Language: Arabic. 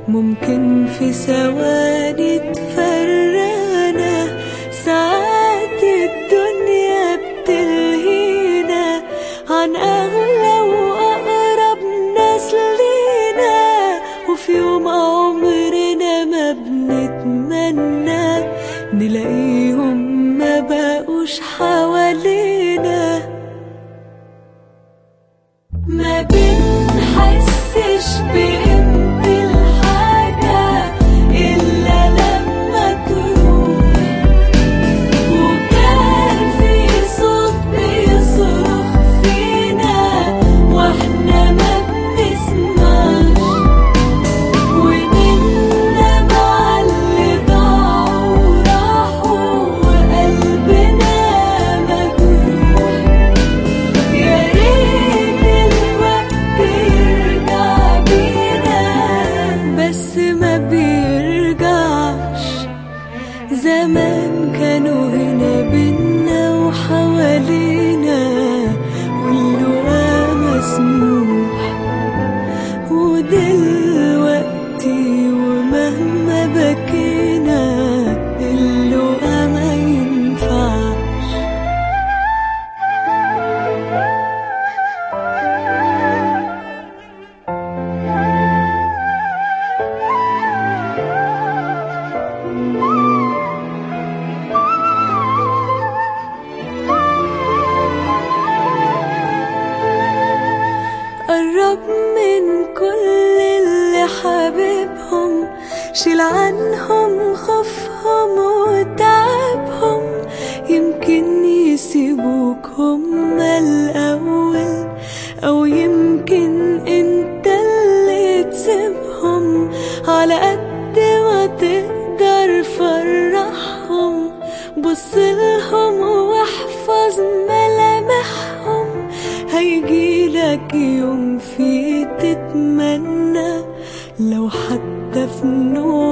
ممكن في ثواني تفرقنا، ساعات الدنيا بتلهينا عن أغلى وأقرب ناس لينا. وفي يوم عمرنا ما بنتمنى نلاقيهم ما بقوش حوالينا. ما بنحسش بقيمة الحاجة إلا لما تروح، وكان في صوت بيصرخ فينا واحنا ما بنسمعش، ونندم على اللي ضاعوا وراحوا وقلبنا مجروح. يا ريت الوقت يرجع بينا بس ما بيرجعش. زمان كانوا هنا بينا وحوالينا واللقا مسموح، ودلوقتي ومهما بكينا اللقا ما ينفعش. قرب من كل اللي حبيبهم، شيل عنهم خوفهم وتعبهم، يمكن يسيبوك هما الأول، أو يمكن انت اللي تسيبهم. على قد ما تقدر فرحهم، بصلهم واحفظ ملامحهم، هيجيلك يوم فيه تتمنى لو حتى في نور